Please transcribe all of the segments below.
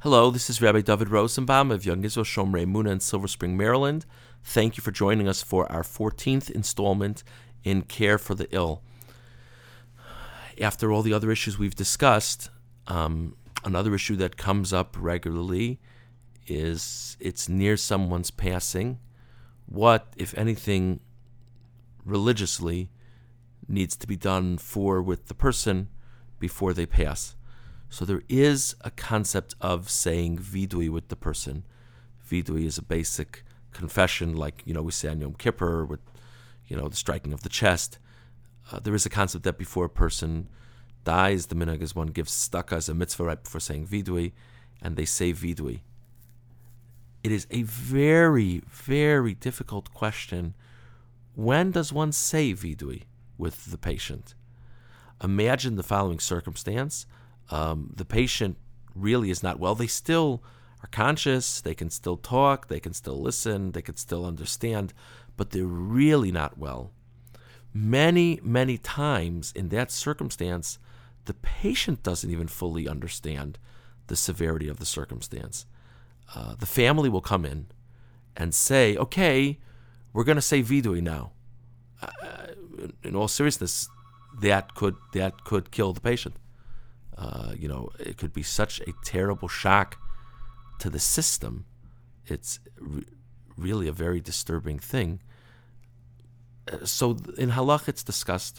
Hello, this is Rabbi David Rosenbaum of Young Israel Shomrei Emunah in Silver Spring, Maryland. Thank you for joining us for our 14th installment in Care for the Ill. After all the other issues we've discussed, another issue that comes up regularly is it's near someone's passing. What, if anything, religiously needs to be done with the person before they pass? So there is a concept of saying vidui with the person. Vidui is a basic confession, like we say on Yom Kippur with the striking of the chest. There is a concept that before a person dies, the minhag is one gives tzedakah as a mitzvah right before saying vidui, and they say vidui. It is a very, very difficult question. When does one say vidui with the patient? Imagine the following circumstance. The patient really is not well. They still are conscious, they can still talk, they can still listen, they can still understand, but they're really not well. Many, many times in that circumstance, the patient doesn't even fully understand the severity of the circumstance. The family will come in and say, okay, we're going to say vidui now. In all seriousness, that could kill the patient. It could be such a terrible shock to the system. It's really a very disturbing thing. So in halakha, it's discussed.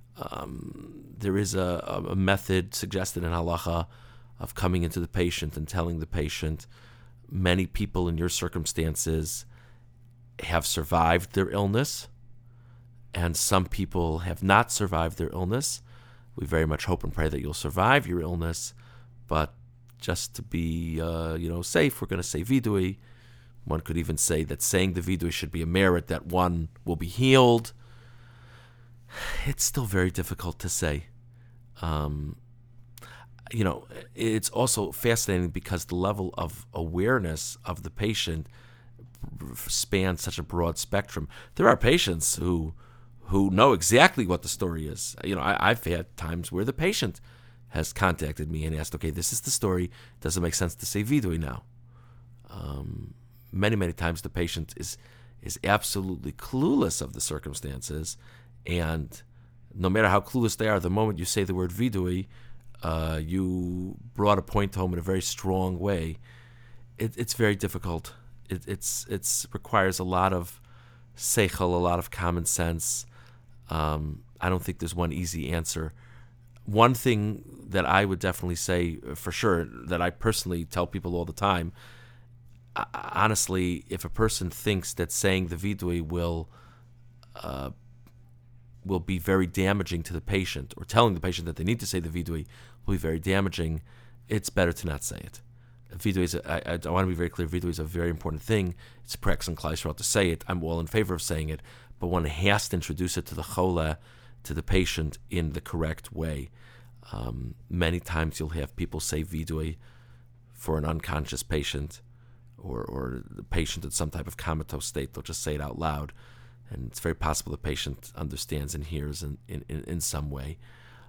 There is a method suggested in halakha of coming into the patient and telling the patient, many people in your circumstances have survived their illness, and some people have not survived their illness. We very much hope and pray that you'll survive your illness, but just to be, safe, we're going to say vidui. One could even say that saying the vidui should be a merit that one will be healed. It's still very difficult to say. It's also fascinating because the level of awareness of the patient spans such a broad spectrum. There are patients who know exactly what the story is. I've had times where the patient has contacted me and asked, okay, this is the story. Does it make sense to say vidui now? Many, many times the patient is absolutely clueless of the circumstances, and no matter how clueless they are, the moment you say the word vidui, you brought a point home in a very strong way. It's very difficult. It requires a lot of seichel, a lot of common sense. I don't think there's one easy answer. One thing that I would definitely say for sure, that I personally tell people all the time, honestly, if a person thinks that saying the vidui will be very damaging to the patient, or telling the patient that they need to say the vidui will be very damaging, it's better to not say it. Vidui is, I want to be very clear, vidui is a very important thing. It's prax and klal Yisrael to say it. I'm all in favor of saying it, but one has to introduce it to the chola, to the patient, in the correct way. Many times you'll have people say vidui for an unconscious patient, or the patient in some type of comatose state. They'll just say it out loud, and it's very possible the patient understands and hears in some way.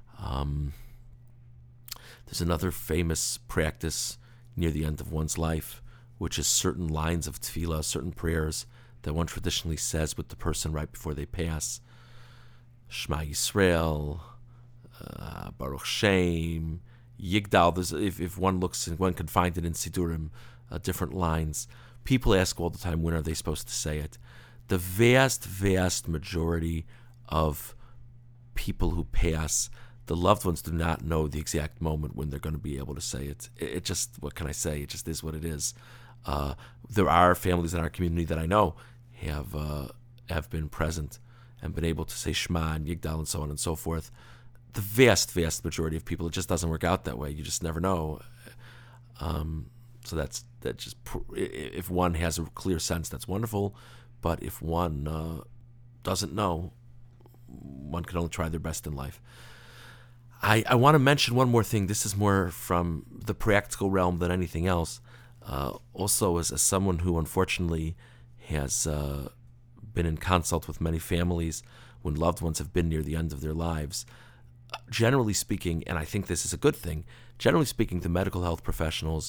There's another famous practice near the end of one's life, which is certain lines of tefillah, certain prayers that one traditionally says with the person right before they pass. Shema Yisrael, Baruch Shem, Yigdal. If one looks, one can find it in Sidurim, different lines. People ask all the time, when are they supposed to say it? The vast, vast majority of people who pass, the loved ones do not know the exact moment when they're going to be able to say it. It just, what can I say? It just is what it is. There are families in our community that I know have been present and been able to say Shema and Yigdal and so on and so forth. The vast, vast majority of people, it just doesn't work out that way. You just never know. So that's just, if one has a clear sense, that's wonderful. But if one doesn't know, one can only try their best in life. I want to mention one more thing. This is more from the practical realm than anything else. Also, as someone who unfortunately has been in consult with many families when loved ones have been near the end of their lives, generally speaking, and I think this is a good thing, generally speaking, the medical health professionals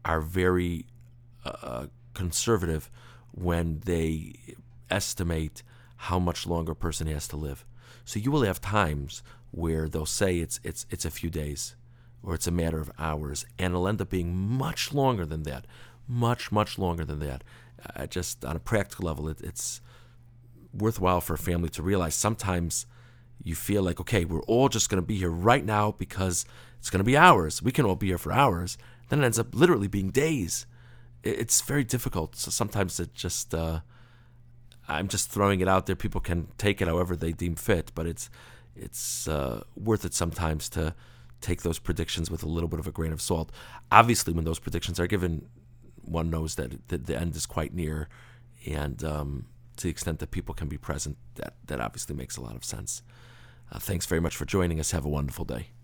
are very conservative when they estimate how much longer a person has to live. So you will have times where they'll say it's a few days, or it's a matter of hours, and it'll end up being much longer than that, much longer than that. Just on a practical level, it's worthwhile for a family to realize sometimes you feel like, okay, we're all just going to be here right now because it's going to be hours. We can all be here for hours. Then it ends up literally being days. It's very difficult. So sometimes it just, I'm just throwing it out there. People can take it however they deem fit, but it's worth it sometimes to take those predictions with a little bit of a grain of salt. Obviously, when those predictions are given, one knows that the end is quite near, and to the extent that people can be present, that obviously makes a lot of sense. Thanks very much for joining us. Have a wonderful day.